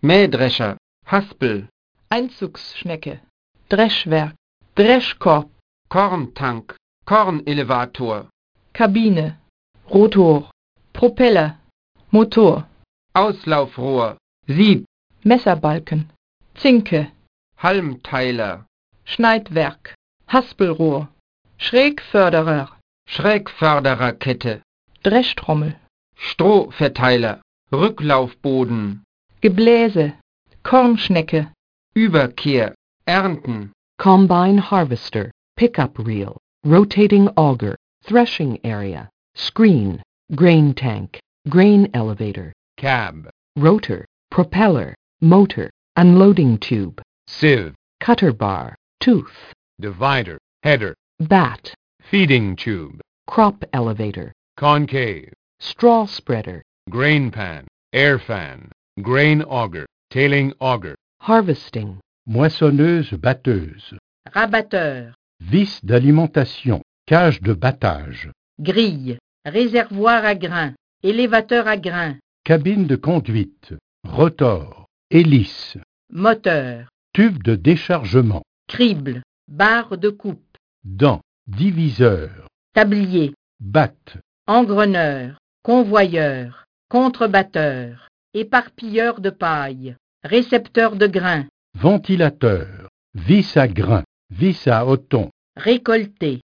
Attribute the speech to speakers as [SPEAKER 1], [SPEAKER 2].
[SPEAKER 1] Mähdrescher, Haspel,
[SPEAKER 2] Einzugsschnecke, Dreschwerk, Dreschkorb,
[SPEAKER 1] Korntank, Kornelevator,
[SPEAKER 2] Kabine, Rotor, Propeller, Motor,
[SPEAKER 1] Auslaufrohr, Sieb,
[SPEAKER 2] Messerbalken, Zinke,
[SPEAKER 1] Halmteiler,
[SPEAKER 2] Schneidwerk, Haspelrohr, Schrägförderer,
[SPEAKER 1] Schrägfördererkette,
[SPEAKER 2] Dreschtrommel,
[SPEAKER 1] Strohverteiler, Rücklaufboden,
[SPEAKER 2] Gebläse, Kornschnecke,
[SPEAKER 1] Überkehr, Ernten,
[SPEAKER 3] Combine harvester, pickup reel, rotating auger, threshing area, screen, grain tank, grain elevator,
[SPEAKER 4] cab,
[SPEAKER 3] rotor, propeller, motor, unloading tube,
[SPEAKER 4] sieve,
[SPEAKER 3] cutter bar, tooth,
[SPEAKER 4] divider, header,
[SPEAKER 3] bat,
[SPEAKER 4] feeding tube,
[SPEAKER 3] crop elevator,
[SPEAKER 4] concave,
[SPEAKER 3] straw spreader,
[SPEAKER 4] grain pan, air fan, grain auger, tailing auger,
[SPEAKER 3] harvesting,
[SPEAKER 5] moissonneuse-batteuse,
[SPEAKER 2] rabatteur,
[SPEAKER 5] vis d'alimentation, cage de battage,
[SPEAKER 2] grille, réservoir à grains, élévateur à grains,
[SPEAKER 5] cabine de conduite, rotor, hélice,
[SPEAKER 2] moteur,
[SPEAKER 5] tube de déchargement,
[SPEAKER 2] crible, barre de coupe,
[SPEAKER 5] dent, diviseur,
[SPEAKER 2] tablier,
[SPEAKER 5] batte,
[SPEAKER 2] engreneur, convoyeur, contrebatteur, éparpilleur de paille, récepteur de grains,
[SPEAKER 5] ventilateur, vis à grain, vis à othon,
[SPEAKER 2] récolter,